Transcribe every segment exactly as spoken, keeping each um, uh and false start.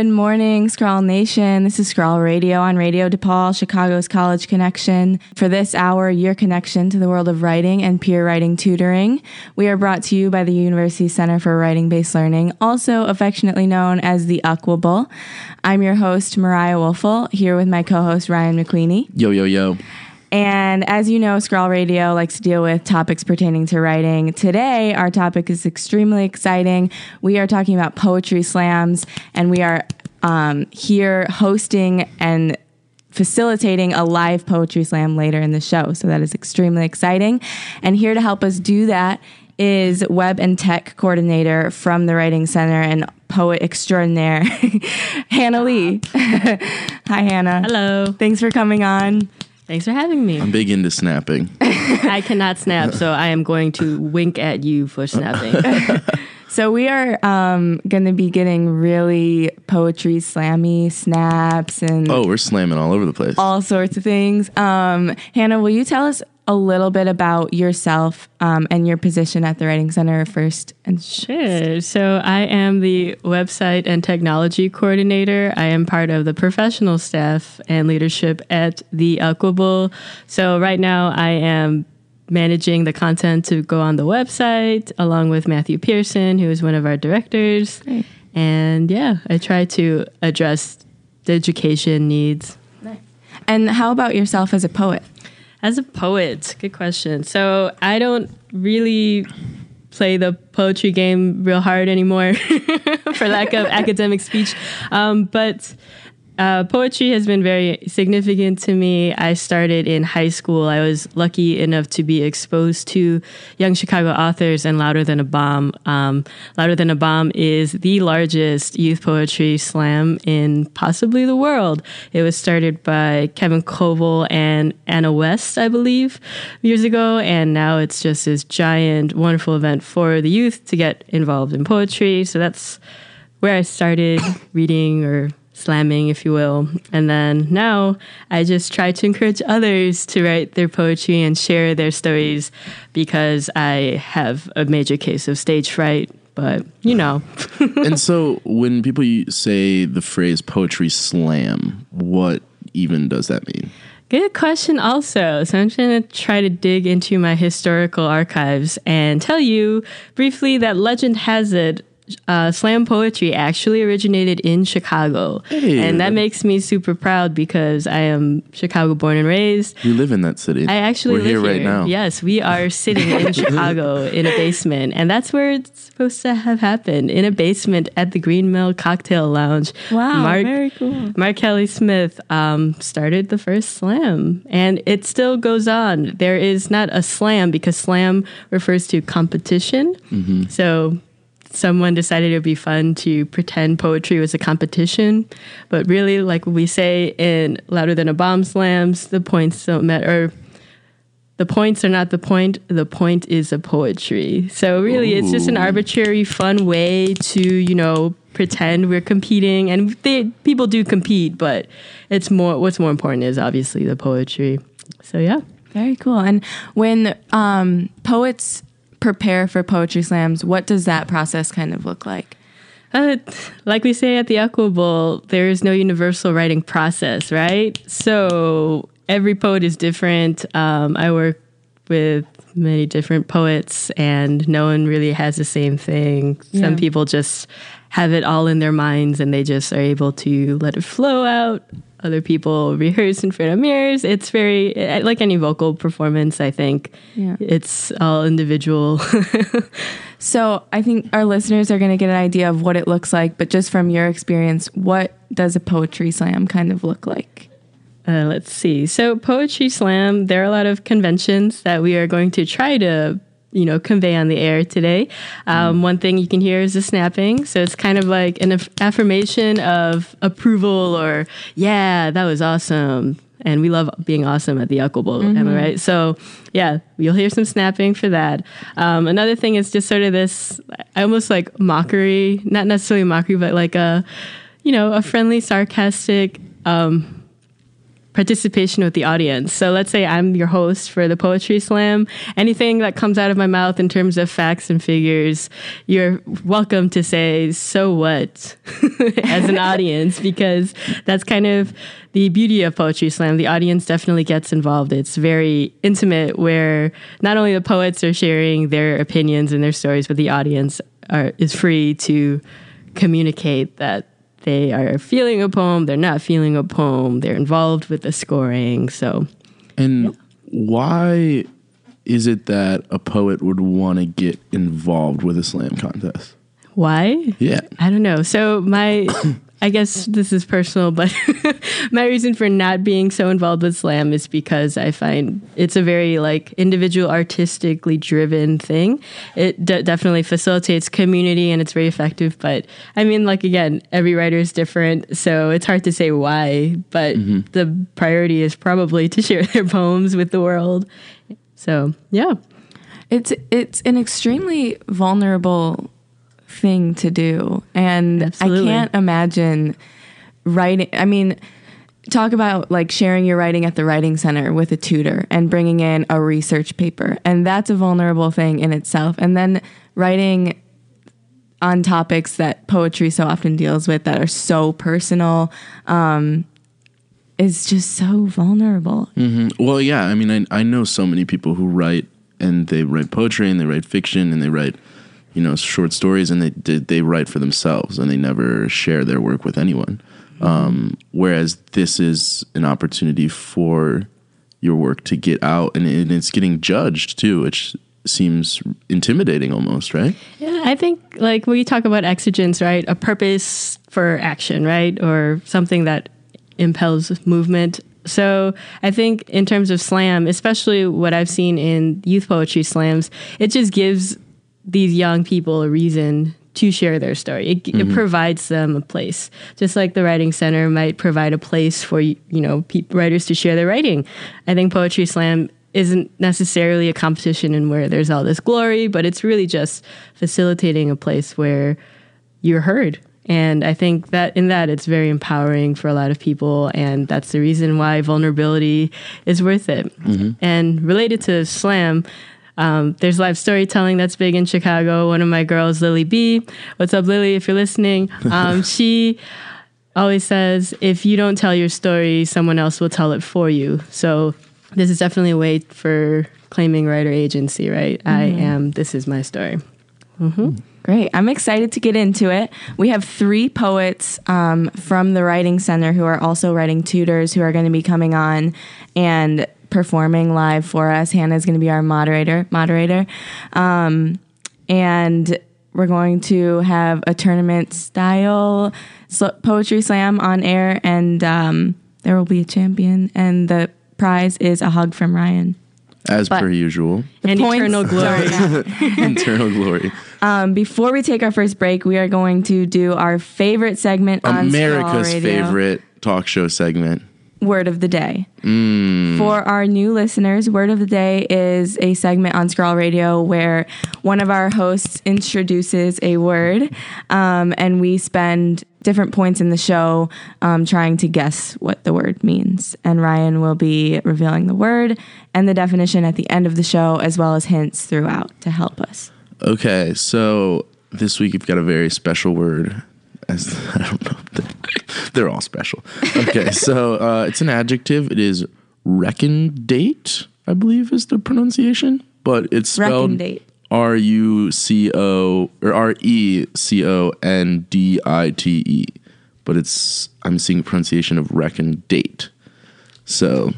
Good morning, Scrawl Nation. This is Scrawl Radio on Radio DePaul, Chicago's College Connection. For this hour, your connection to the world of writing and peer writing tutoring. We are brought to you by the University Center for Writing-Based Learning, also affectionately known as the U C W B L. I'm your host, Mariah Wolfel, here with my co-host, Ryan McQueenie. Yo, yo, yo. And as you know, Scrawl Radio likes to deal with topics pertaining to writing. Today, our topic is extremely exciting. We are talking about poetry slams, and we are um, here hosting and facilitating a live poetry slam later in the show. So that is extremely exciting. And here to help us do that is Web and Tech Coordinator from the Writing Center and poet extraordinaire, Hannah Lee. Hi, Hannah. Hello. Thanks for coming on. Thanks for having me. I'm big into snapping. I cannot snap, so I am going to wink at you for snapping. So we are um, going to be getting really poetry slammy snaps and Oh, we're slamming all over the place. all sorts of things. Um, Hannah, will you tell us a little bit about yourself um, and your position at the Writing Center first? And Sure. So I am the website and technology coordinator. I am part of the professional staff and leadership at the U C W B L. So right now I am managing the content to go on the website along with Matthew Pearson, who is one of our directors. Great. And yeah, I try to address the education needs. Nice. And how about yourself as a poet? As a poet, good question. So I don't really play the poetry game real hard anymore, for lack of academic speech. Um, but uh, poetry has been very significant to me. I started in high school. I was lucky enough to be exposed to Young Chicago Authors and Louder Than a Bomb. Um, Louder Than a Bomb is the largest youth poetry slam in possibly the world. It was started by Kevin Koval and Anna West, I believe, years ago. And now it's just this giant, wonderful event for the youth to get involved in poetry. So that's where I started reading or slamming, if you will. And then now I just try to encourage others to write their poetry and share their stories because I have a major case of stage fright, but you know. And so when people say the phrase poetry slam, what even does that mean? Good question also. So I'm going to try to dig into my historical archives and tell you briefly that legend has it Uh, slam poetry actually originated in Chicago. Hey. And that makes me super proud because I am Chicago born and raised. You live in that city. I actually We're live here here right now. Yes, we are sitting in Chicago in a basement. And that's where it's supposed to have happened, in a basement at the Green Mill Cocktail Lounge. Wow, Mark, very cool. Mark Kelly Smith um, started the first slam. And it still goes on. There is not a slam because slam refers to competition. Mm-hmm. So someone decided it would be fun to pretend poetry was a competition. But really, like we say in Louder Than a Bomb slams, the points don't matter. The points are not the point. The point is a poetry. So really, Ooh. It's just an arbitrary, fun way to, you know, pretend we're competing. And they, people do compete, but it's more. What's more important is obviously the poetry. So yeah. Very cool. And when um, poets prepare for poetry slams, what does that process kind of look like? Uh, like we say at the U C W B L, there is no universal writing process, right? So every poet is different. Um, I work with many different poets, and no one really has the same thing. Yeah. Some people just have it all in their minds, and they just are able to let it flow out. Other people rehearse in front of mirrors. It's very, like any vocal performance, I think. Yeah. It's all individual. So I think our listeners are going to get an idea of what it looks like, but just from your experience, what does a poetry slam kind of look like? Uh, let's see. So Poetry Slam, there are a lot of conventions that we are going to try to, you know, convey on the air today. Um, mm. One thing you can hear is the snapping. So it's kind of like an aff- affirmation of approval or, yeah, that was awesome. And we love being awesome at the U C W B L, mm-hmm. am I right? So, yeah, you'll hear some snapping for that. Um, another thing is just sort of this almost like mockery, not necessarily mockery, but like a, you know, a friendly, sarcastic, um, participation with the audience. So let's say I'm your host for the Poetry Slam. Anything that comes out of my mouth in terms of facts and figures, you're welcome to say, so what, as an audience, because that's kind of the beauty of Poetry Slam. The audience definitely gets involved. It's very intimate, where not only the poets are sharing their opinions and their stories, but the audience are, is free to communicate that they are feeling a poem, they're not feeling a poem, they're involved with the scoring. So, and yeah. Why is it that a poet would want to get involved with a slam contest? Why? Yeah. I don't know. So my, I guess this is personal, but my reason for not being so involved with slam is because I find it's a very like individual, artistically driven thing. It d- definitely facilitates community and it's very effective. But I mean, like, again, every writer is different, so it's hard to say why, but mm-hmm. the priority is probably to share their poems with the world. So, yeah. It's, it's an extremely vulnerable thing to do, and Absolutely. I can't imagine writing. I mean, talk about like sharing your writing at the writing center with a tutor and bringing in a research paper, and that's a vulnerable thing in itself. And then writing on topics that poetry so often deals with that are so personal um, is just so vulnerable. Mm-hmm. Well, yeah. I mean, I, I know so many people who write, and they write poetry, and they write fiction, and they write, you know, short stories, and they they write for themselves, and they never share their work with anyone. Mm-hmm. Um, whereas this is an opportunity for your work to get out, and, and it's getting judged too, which seems intimidating almost, right? Yeah, I think like when you talk about exigence, right, a purpose for action, right, or something that impels movement. So I think in terms of slam, especially what I've seen in youth poetry slams, it just gives these young people a reason to share their story. It, mm-hmm. it provides them a place, just like the Writing Center might provide a place for, you know, pe- writers to share their writing. I think Poetry Slam isn't necessarily a competition in where there's all this glory, but it's really just facilitating a place where you're heard. And I think that in that it's very empowering for a lot of people, and that's the reason why vulnerability is worth it. Mm-hmm. And related to slam, Um, there's live storytelling that's big in Chicago. One of my girls, Lily B. What's up, Lily, if you're listening? Um, she always says, if you don't tell your story, someone else will tell it for you. So this is definitely a way for claiming writer agency, right? Mm-hmm. I am, this is my story. Mm-hmm. Great. I'm excited to get into it. We have three poets um, from the Writing Center who are also writing tutors who are going to be coming on and performing live for us. Hannah's going to be our moderator, moderator. Um, and we're going to have a tournament style sl- poetry slam on air, and um, there will be a champion, and the prize is a hug from Ryan. As but per usual. And eternal glory. Eternal glory. Um, before we take our first break, we are going to do our favorite segment on America's favorite talk show segment. Word of the Day. Mm. For our new listeners, Word of the Day is a segment on Scrawl Radio where one of our hosts introduces a word, um, and we spend different points in the show um, trying to guess what the word means. And Ryan will be revealing the word and the definition at the end of the show, as well as hints throughout to help us. Okay, so this week you've got a very special word. As, I don't know. They're all special. Okay, so uh, it's an adjective. It is recondate, I believe is the pronunciation. But it's spelled recondate. R U C O or R E C O N D I T E. But it's, I'm seeing pronunciation of recondate. So.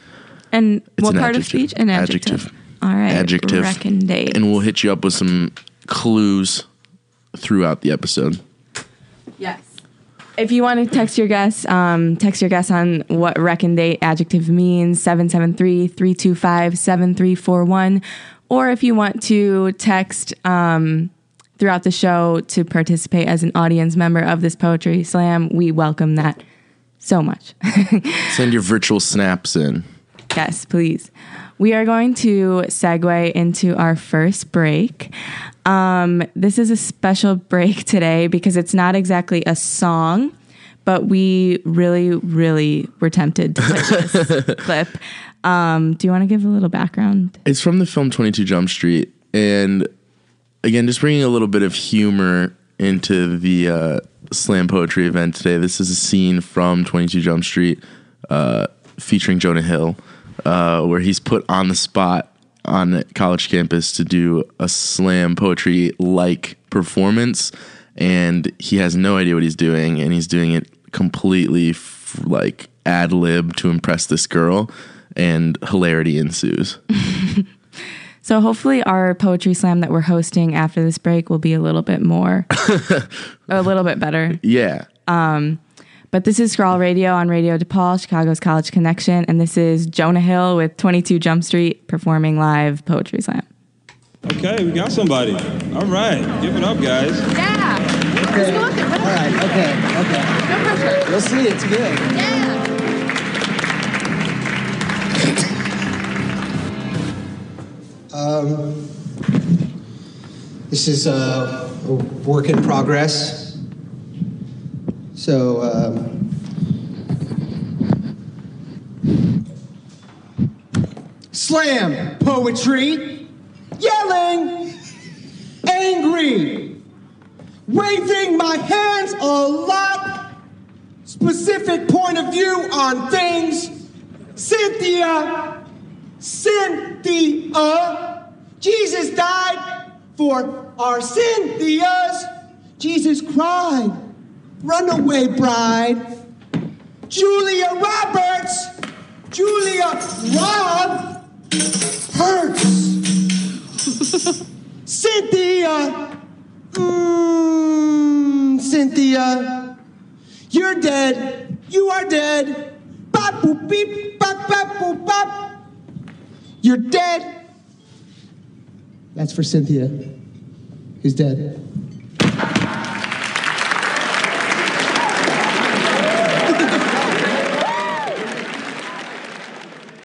And what an part adjective. of speech? An adjective. Adjective. All right. Adjective. Recondate. And we'll hit you up with some clues throughout the episode. Yes. If you want to text your guess, um, text your guess on what recondate adjective means, seven seven three, three two five, seven three four one. Or if you want to text um, throughout the show to participate as an audience member of this Poetry Slam, we welcome that so much. Send your virtual snaps in. Yes, please. We are going to segue into our first break. Um, this is a special break today because it's not exactly a song, but we really, really were tempted to play this clip. Um, do you want to give a little background? It's from the film twenty-two Jump Street. And again, just bringing a little bit of humor into the uh, slam poetry event today. This is a scene from twenty-two Jump Street uh, featuring Jonah Hill, uh, where he's put on the spot on a college campus to do a slam poetry-like performance. And he has no idea what he's doing, and he's doing it completely f- like ad lib to impress this girl, and hilarity ensues. So hopefully our poetry slam that we're hosting after this break will be a little bit more, a little bit better. Yeah. Um, but this is Scrawl Radio on Radio DePaul, Chicago's College Connection, and this is Jonah Hill with twenty-two Jump Street performing live poetry slam. Okay, we got somebody. All right, give it up, guys. Yeah. Okay. All right. Okay. Okay. No pressure. You'll see. It's good. Yeah. Um, this is uh, a work in progress. So, um, slam poetry, yelling, angry, waving my hands a lot, specific point of view on things, Cynthia, Cynthia, Jesus died for our Cynthias, Jesus cried, runaway bride, Julia Roberts, Julia Rob hurts. Cynthia, mm, Cynthia, you're dead, you are dead. Bop boop beep, bop bop boop bop. You're dead. That's for Cynthia, who's dead.